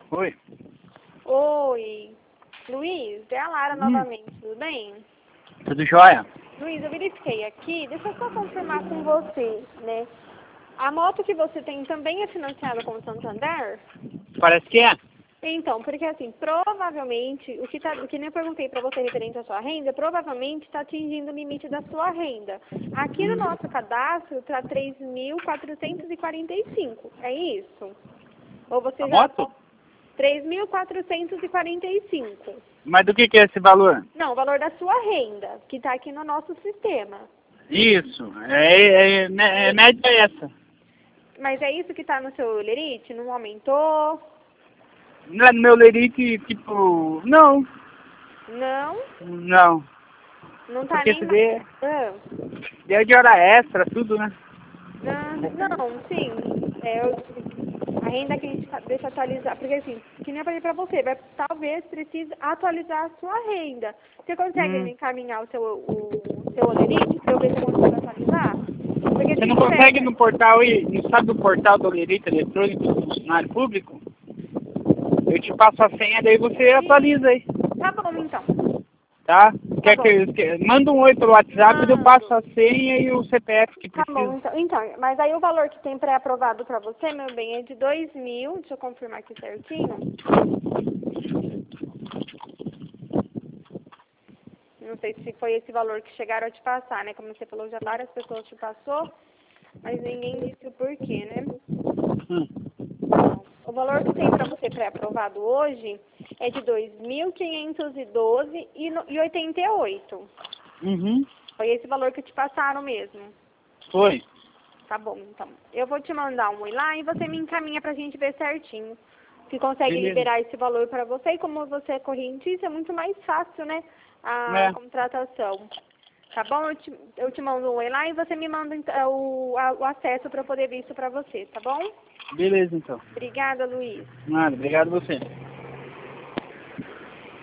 Oi. Oi, Luiz, é a Lara novamente, tudo bem? Tudo jóia? Luiz, eu verifiquei aqui, deixa eu só confirmar com você, né? A moto que você tem também é financiada com o Santander? Parece que é. Então, porque assim, provavelmente, o que nem eu perguntei para você referente à sua renda, provavelmente está atingindo o limite da sua renda. Aqui no nosso cadastro está 3.445, é isso? Ou você A já... moto? 3.445. Mas do que é esse valor? Não, o valor da sua renda, que está aqui no nosso sistema. Isso. Média é essa. Mas é isso que está no seu lerite? Não aumentou? Não é no meu lerite, tipo... Não. Não? Não. Não está Porque nem... se dê... Ah. Deu de hora extra, tudo, né? Não, sim. A renda que a gente deixa atualizar, porque assim, que nem eu falei pra você, talvez precise atualizar a sua renda. Você consegue me encaminhar o seu olerite pra eu ver se eu consigo atualizar? Porque Você se não tiver... consegue no portal aí, não sabe do portal do lerite eletrônico do funcionário público? Eu te passo a senha, daí você atualiza aí. Tá bom, então. Tá? Tá bom. Manda um oi pelo WhatsApp e eu passo Mando. a senha e o CPF que Tá bom, precisa. então, mas aí o valor que tem pré-aprovado pra você, meu bem, é de 2.000, deixa eu confirmar aqui certinho. Não sei se foi esse valor que chegaram a te passar, né? Como você falou, já várias pessoas te passou, mas ninguém disse o porquê, né? Bom, o valor que tem para você pré-aprovado hoje é de 2.512,88. Uhum. Foi esse valor que te passaram mesmo. Foi. Tá bom, então. Eu vou te mandar um oi lá e você me encaminha pra gente ver certinho. Se consegue Beleza. liberar esse valor para você. E como você é correntista, é muito mais fácil, né? A contratação. Tá bom? Eu te mando um oi lá e você me manda o acesso para eu poder ver isso para você, tá bom? Beleza, então. Obrigada, Luiz. Nada, obrigado a você.